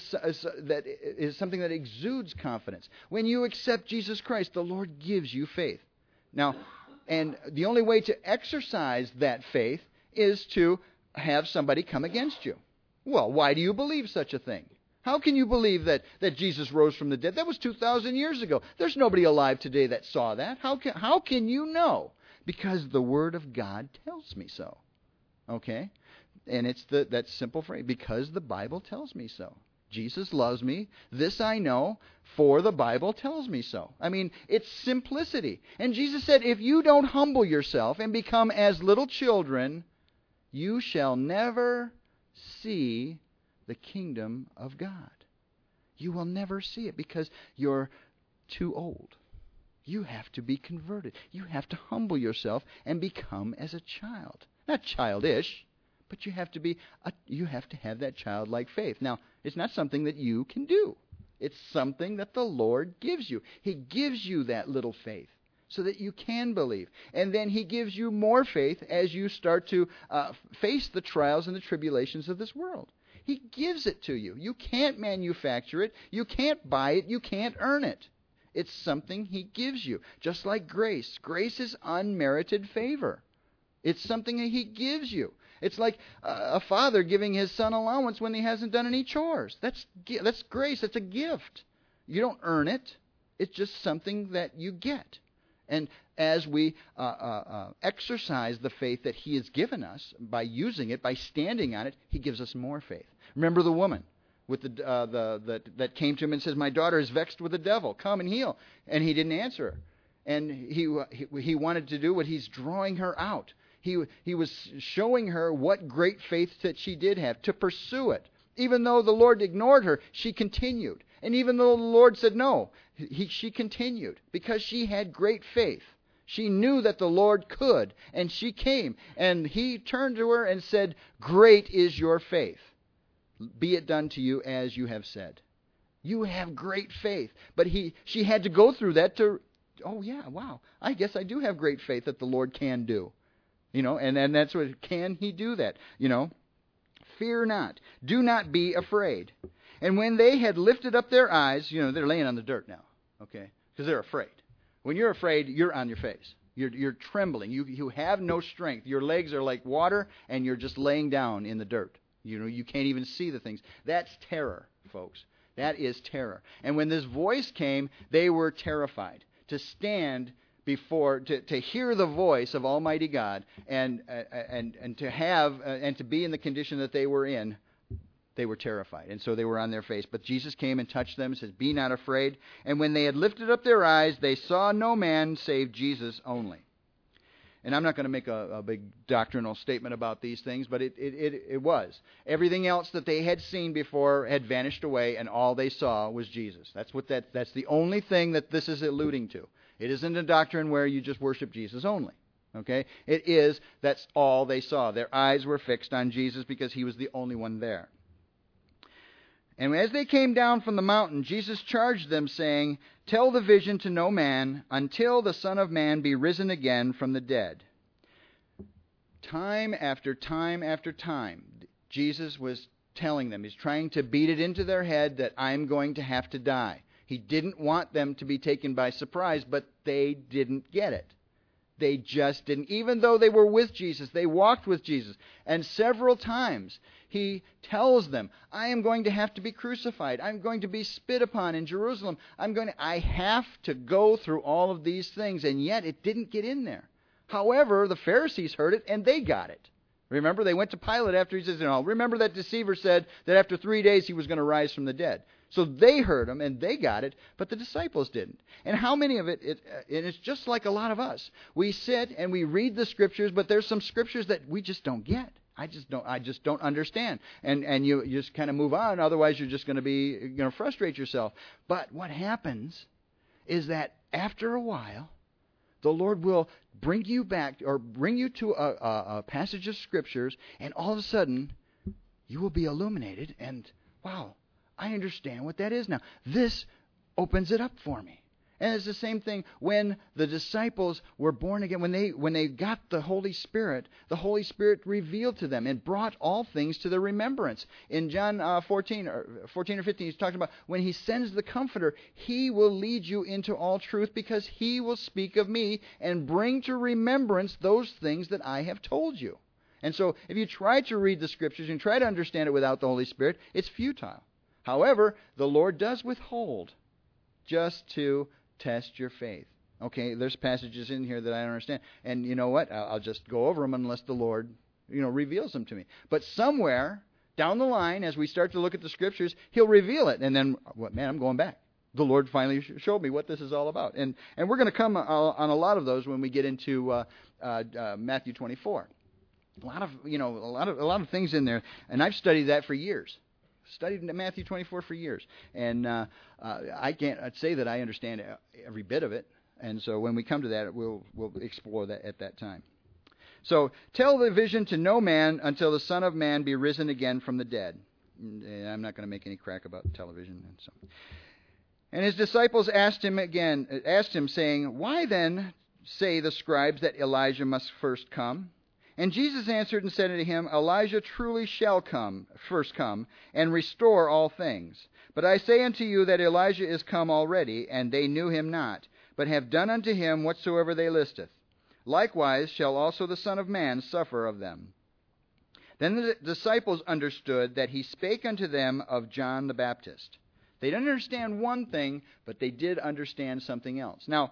something that exudes confidence. When you accept Jesus Christ, the Lord gives you faith. Now, and the only way to exercise that faith is to have somebody come against you. Well, why do you believe such a thing? How can you believe that Jesus rose from the dead? That was 2,000 years ago. There's nobody alive today that saw that. How can you know? Because the Word of God tells me so. Okay? And it's that simple phrase, because the Bible tells me so. Jesus loves me. This I know, for the Bible tells me so. I mean, it's simplicity. And Jesus said, if you don't humble yourself and become as little children, you shall never see the kingdom of God. You will never see it because you're too old. You have to be converted. You have to humble yourself and become as a child. Not childish, But you have to have that childlike faith. Now, it's not something that you can do. It's something that the Lord gives you. He gives you that little faith so that you can believe. And then He gives you more faith as you start to face the trials and the tribulations of this world. He gives it to you. You can't manufacture it. You can't buy it. You can't earn it. It's something He gives you. Just like grace. Grace is unmerited favor. It's something that He gives you. It's like a father giving his son allowance when he hasn't done any chores. That's grace. That's a gift. You don't earn it. It's just something that you get. And as we exercise the faith that He has given us by using it, by standing on it, He gives us more faith. Remember the woman with that came to Him and says, "My daughter is vexed with the devil. Come and heal." And He didn't answer her. And he wanted to do what He's drawing her out. He was showing her what great faith that she did have, to pursue it. Even though the Lord ignored her, she continued. And even though the Lord said no, she continued because she had great faith. She knew that the Lord could, and she came. And He turned to her and said, "Great is your faith. Be it done to you as you have said." You have great faith. But she had to go through that to, oh yeah, wow, I guess I do have great faith that the Lord can do. And that's what, can He do that? Fear not. Do not be afraid. And when they had lifted up their eyes, they're laying on the dirt now, okay? Because they're afraid. When you're afraid, you're on your face. You're trembling. You have no strength. Your legs are like water, and you're just laying down in the dirt. You can't even see the things. That's terror, folks. That is terror. And when this voice came, they were terrified. To stand before, to hear the voice of Almighty God, and to have and to be in the condition that they were in, they were terrified, and so they were on their face. But Jesus came and touched them and says, "Be not afraid." And when they had lifted up their eyes, they saw no man save Jesus only. And I'm not going to make a big doctrinal statement about these things, but it was. Everything else that they had seen before had vanished away, and all they saw was Jesus. That's the only thing that this is alluding to. It isn't a doctrine where you just worship Jesus only. Okay? That's all they saw. Their eyes were fixed on Jesus because He was the only one there. And as they came down from the mountain, Jesus charged them, saying, "Tell the vision to no man until the Son of Man be risen again from the dead." Time after time after time, Jesus was telling them, He's trying to beat it into their head that I'm going to have to die. He didn't want them to be taken by surprise, but they didn't get it. They just didn't. Even though they were with Jesus, they walked with Jesus. And several times He tells them, I am going to have to be crucified. I'm going to be spit upon in Jerusalem. I have to go through all of these things. And yet it didn't get in there. However, the Pharisees heard it and they got it. Remember, they went to Pilate after He says, remember that deceiver said that after 3 days He was going to rise from the dead. So they heard Him and they got it, but the disciples didn't. And how many of and it's just like a lot of us. We sit and we read the Scriptures, but there's some Scriptures that we just don't get. I just don't understand. And you just kind of move on, otherwise you're just going to be, frustrate yourself. But what happens is that after a while, the Lord will bring you back or bring you to a passage of Scriptures, and all of a sudden you will be illuminated and, wow, I understand what that is now. This opens it up for me. And it's the same thing when the disciples were born again. When they got the Holy Spirit revealed to them and brought all things to their remembrance. In John 14 or 15, He's talking about when He sends the Comforter, He will lead you into all truth because He will speak of me and bring to remembrance those things that I have told you. And so if you try to read the Scriptures and try to understand it without the Holy Spirit, it's futile. However, the Lord does withhold just to test your faith. Okay, there's passages in here that I don't understand. And you know what? I'll just go over them unless the Lord, reveals them to me. But somewhere down the line, as we start to look at the Scriptures, He'll reveal it. And then, I'm going back. The Lord finally showed me what this is all about. And we're going to come on a lot of those when we get into Matthew 24. A lot of things in there. And I've studied that for years. Studied Matthew 24 for years, and I can't say that I understand every bit of it. And so when we come to that, we'll explore that at that time. So, tell the vision to no man until the Son of Man be risen again from the dead. I'm not going to make any crack about television. And his disciples asked him, saying, Why then say the scribes that Elijah must first come? And Jesus answered and said unto him, Elijah truly shall first come, and restore all things. But I say unto you that Elijah is come already, and they knew him not, but have done unto him whatsoever they listeth. Likewise shall also the Son of Man suffer of them. Then the disciples understood that he spake unto them of John the Baptist. They didn't understand one thing, but they did understand something else. Now,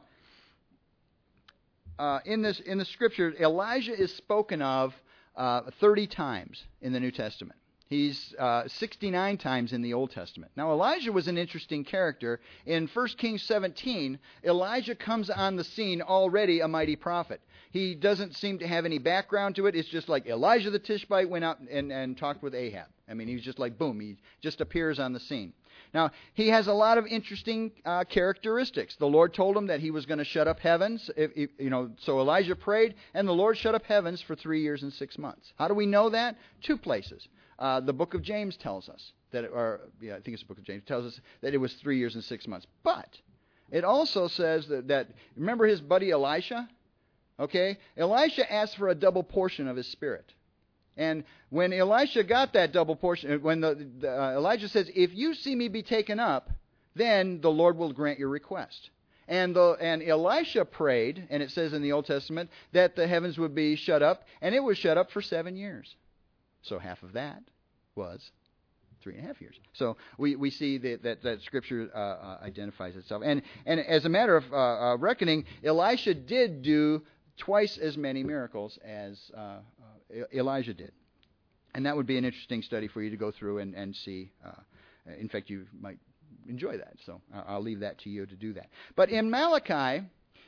in the Scripture, Elijah is spoken of 30 times in the New Testament. He's 69 times in the Old Testament. Now, Elijah was an interesting character. In 1 Kings 17, Elijah comes on the scene already a mighty prophet. He doesn't seem to have any background to it. It's just like Elijah the Tishbite went out and talked with Ahab. I mean, he's just like, boom, he just appears on the scene. Now, he has a lot of interesting characteristics. The Lord told him that he was going to shut up heavens. So Elijah prayed, and the Lord shut up heavens for 3 years and 6 months. How do we know that? 2 places. The book of James tells us that, I think it's the book of James, tells us that it was 3 years and 6 months. But it also says that remember his buddy Elisha? Okay? Elisha asked for a double portion of his spirit. And when Elisha got that double portion, when Elijah says, if you see me be taken up, then the Lord will grant your request. And Elisha prayed, and it says in the Old Testament, that the heavens would be shut up, and it was shut up for 7 years. So half of that was 3.5 years. So we see that Scripture identifies itself. And as a matter of reckoning, Elisha did do twice as many miracles as Elijah did. And that would be an interesting study for you to go through and see. In fact, you might enjoy that. So I'll leave that to you to do that. But in Malachi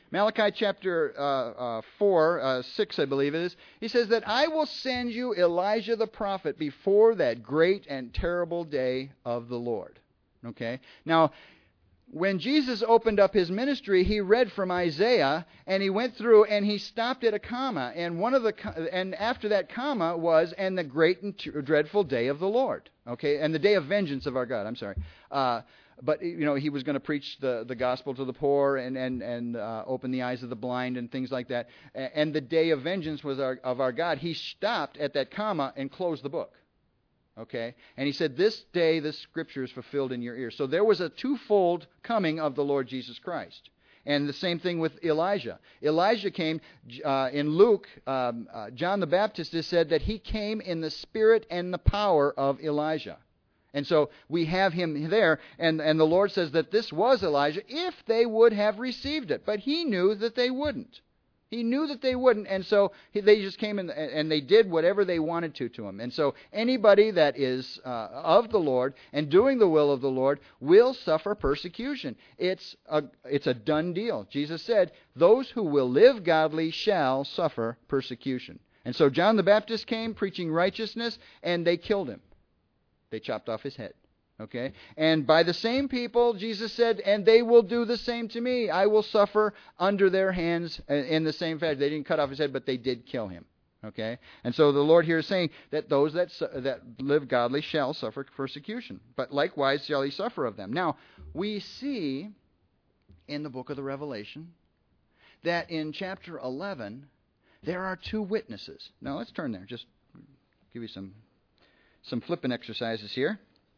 chapter 6, I believe it is, he says that I will send you Elijah the prophet before that great and terrible day of the Lord. Okay? Now, when Jesus opened up his ministry, he read from Isaiah, and he went through and he stopped at a comma, and after that comma was, and the great and dreadful day of the Lord. Okay? And the day of vengeance of our God. I'm sorry. But he was going to preach the gospel to the poor and open the eyes of the blind and things like that. And the day of vengeance was of our God. He stopped at that comma and closed the book. Okay? And he said, this day the Scripture is fulfilled in your ears. So there was a twofold coming of the Lord Jesus Christ. And the same thing with Elijah. Elijah came, in Luke, John the Baptist has said that he came in the spirit and the power of Elijah. And so we have him there, and the Lord says that this was Elijah if they would have received it. But he knew that they wouldn't. He knew that they wouldn't, and so they just came in and they did whatever they wanted to him. And so anybody that is of the Lord and doing the will of the Lord will suffer persecution. It's a done deal. Jesus said, those who will live godly shall suffer persecution. And so John the Baptist came preaching righteousness, and they killed him. They chopped off his head. Okay? And by the same people, Jesus said, and they will do the same to me. I will suffer under their hands in the same fashion. They didn't cut off his head, but they did kill him. Okay? And so the Lord here is saying that those that live godly shall suffer persecution. But likewise shall he suffer of them. Now, we see in the book of the Revelation that in chapter 11, there are 2 witnesses. Now, let's turn there. Just give you some flipping exercises here.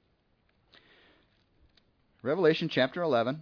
Revelation chapter 11.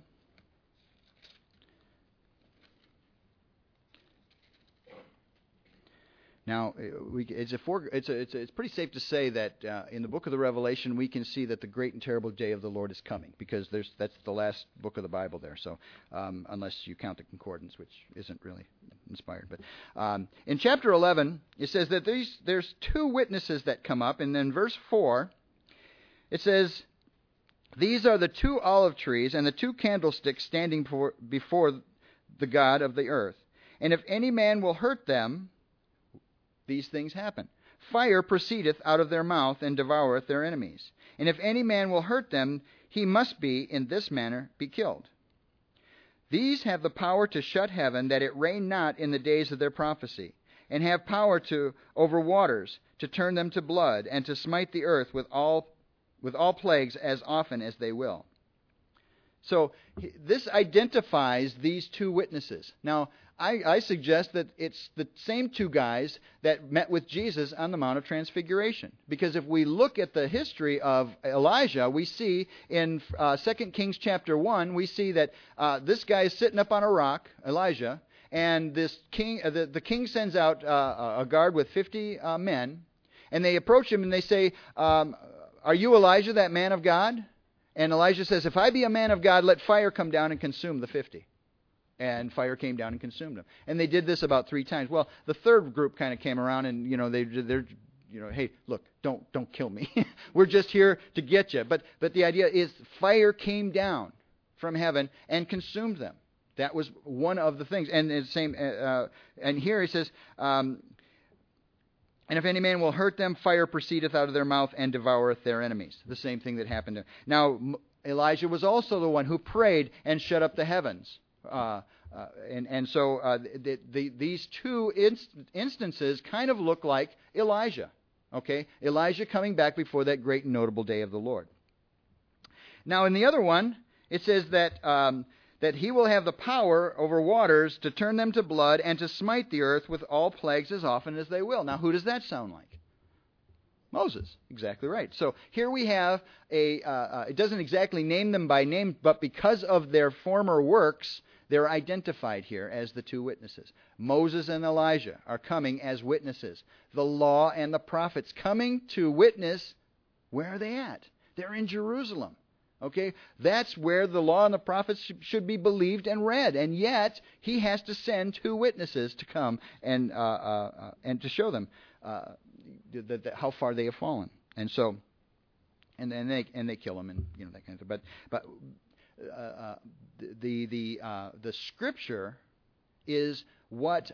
Now, it's pretty safe to say that in the book of the Revelation we can see that the great and terrible day of the Lord is coming, because that's the last book of the Bible there. So, unless you count the concordance, which isn't really inspired, but in chapter 11 it says that there's 2 witnesses that come up, and then verse 4 it says, these are the 2 olive trees and the 2 candlesticks standing before the God of the earth. And if any man will hurt them, these things happen. Fire proceedeth out of their mouth and devoureth their enemies. And if any man will hurt them, he must be in this manner be killed. These have the power to shut heaven, that it rain not in the days of their prophecy. and have power over waters, to turn them to blood, and to smite the earth with all plagues as often as they will. So this identifies these two witnesses. Now, I suggest that it's the same two guys that met with Jesus on the Mount of Transfiguration. Because if we look at the history of Elijah, we see in 2 Kings chapter 1, we see that this guy is sitting up on a rock, Elijah, and this king, the king sends out a guard with 50 men, and they approach him and they say, "Are you Elijah, that man of God?" And Elijah says, "If I be a man of God, let fire come down and consume the 50. And fire came down and consumed them. And they did this about 3 times. Well, the third group kind of came around and, they're, hey, look, don't kill me. We're just here to get you. But the idea is fire came down from heaven and consumed them. That was one of the things. And the same. And here he says, "And if any man will hurt them, fire proceedeth out of their mouth and devoureth their enemies." The same thing that happened to him. Now, Elijah was also the one who prayed and shut up the heavens. So these two instances kind of look like Elijah. Okay, Elijah coming back before that great and notable day of the Lord. Now, in the other one, it says that he will have the power over waters to turn them to blood and to smite the earth with all plagues as often as they will. Now, who does that sound like? Moses. Exactly right. So here we have it doesn't exactly name them by name, but because of their former works, they're identified here as the two witnesses. Moses and Elijah are coming as witnesses. The law and the prophets coming to witness. Where are they at? They're in Jerusalem. Okay? That's where the law and the prophets should be believed and read. And yet, he has to send two witnesses to come and to show them how far they have fallen. And so, and they kill him and that kind of thing. But the Scripture is what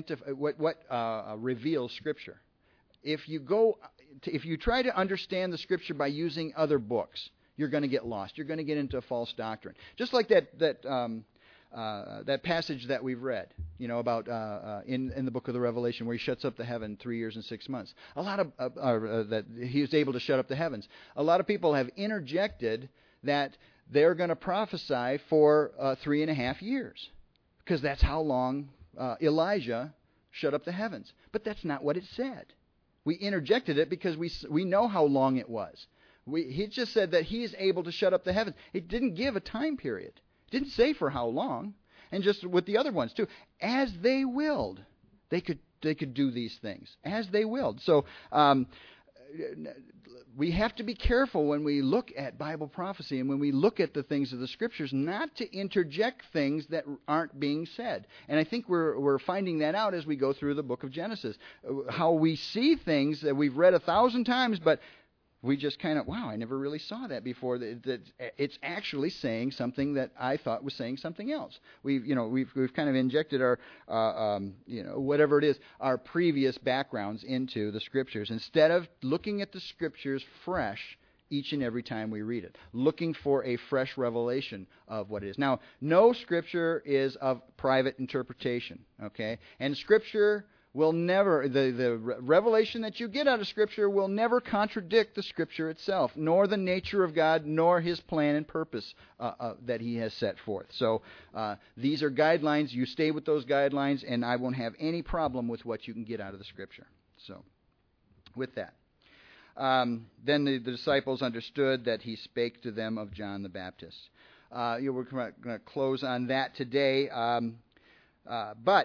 reveals Scripture. If you try to understand the Scripture by using other books, you're going to get lost. You're going to get into a false doctrine. Just like that passage that we've read, about in the book of the Revelation, where he shuts up the heaven 3 years and 6 months. A lot of that he was able to shut up the heavens. A lot of people have interjected that they're going to prophesy for 3.5 years, because that's how long Elijah shut up the heavens. But that's not what it said. We interjected it because we know how long it was. He just said that he is able to shut up the heavens. It didn't give a time period. It didn't say for how long. And just with the other ones too, as they willed, they could do these things as they willed. So we have to be careful when we look at Bible prophecy and when we look at the things of the Scriptures, not to interject things that aren't being said. And I think we're finding that out as we go through the book of Genesis. How we see things that we've read 1,000 times, but we just kind of, wow, I never really saw that before. That it's actually saying something that I thought was saying something else. We've kind of injected our, whatever it is, our previous backgrounds into the Scriptures instead of looking at the Scriptures fresh each and every time we read it, looking for a fresh revelation of what it is. Now, no Scripture is of private interpretation, okay? And Scripture will never, the revelation that you get out of Scripture will never contradict the Scripture itself, nor the nature of God, nor His plan and purpose that He has set forth. So these are guidelines. You stay with those guidelines, and I won't have any problem with what you can get out of the Scripture. So, with that. Then the disciples understood that He spake to them of John the Baptist. We're going to close on that today. But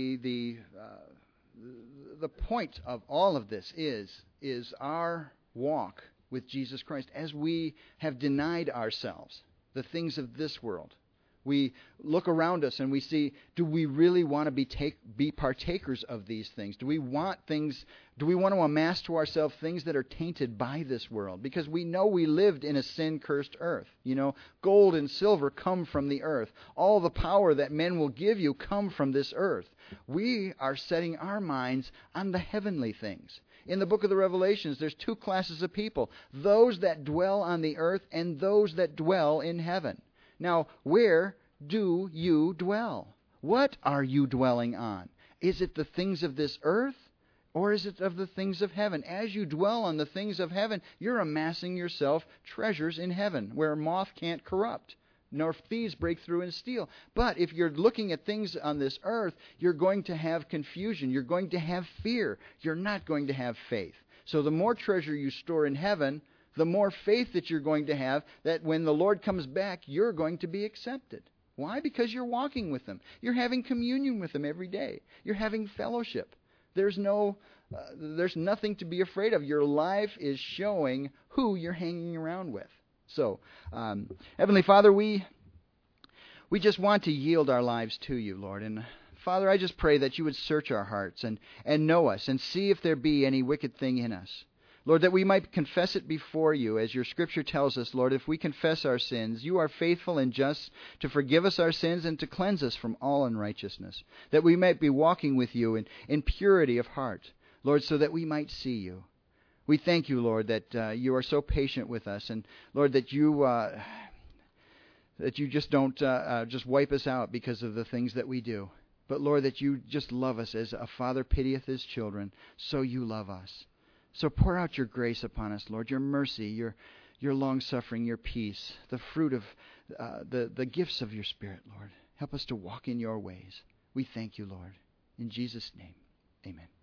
the point of all of this is our walk with Jesus Christ as we have denied ourselves the things of this world. We look around us and we see, do we really want to be partakers of these things? Do we want to amass to ourselves things that are tainted by this world? Because we know we lived in a sin-cursed earth. Gold and silver come from the earth. All the power that men will give you come from this earth. We are setting our minds on the heavenly things. In the book of the Revelations, there's 2 classes of people: those that dwell on the earth and those that dwell in heaven. Now, where do you dwell? What are you dwelling on? Is it the things of this earth, or is it of the things of heaven? As you dwell on the things of heaven, you're amassing yourself treasures in heaven, where moth can't corrupt, nor thieves break through and steal. But if you're looking at things on this earth, you're going to have confusion. You're going to have fear. You're not going to have faith. So the more treasure you store in heaven, the more faith that you're going to have that when the Lord comes back, you're going to be accepted. Why? Because you're walking with Him. You're having communion with Him every day. You're having fellowship. There's nothing to be afraid of. Your life is showing who you're hanging around with. So, Heavenly Father, we just want to yield our lives to You, Lord. And Father, I just pray that You would search our hearts and know us and see if there be any wicked thing in us. Lord, that we might confess it before You, as Your Scripture tells us, Lord, if we confess our sins, You are faithful and just to forgive us our sins and to cleanse us from all unrighteousness, that we might be walking with You in purity of heart, Lord, so that we might see You. We thank You, Lord, that You are so patient with us, and Lord, that You just don't just wipe us out because of the things that we do, but Lord, that You just love us as a father pitieth his children, so You love us. So pour out Your grace upon us, Lord, Your mercy, Your long-suffering, Your peace, the fruit of the gifts of Your Spirit, Lord. Help us to walk in Your ways. We thank You, Lord. In Jesus' name, amen.